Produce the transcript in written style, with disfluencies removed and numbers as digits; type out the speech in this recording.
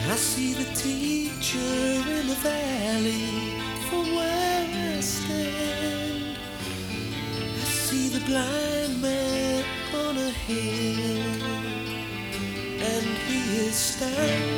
I see the teacher in the valley from where I stand. I see the blind man on a hill, and he is standing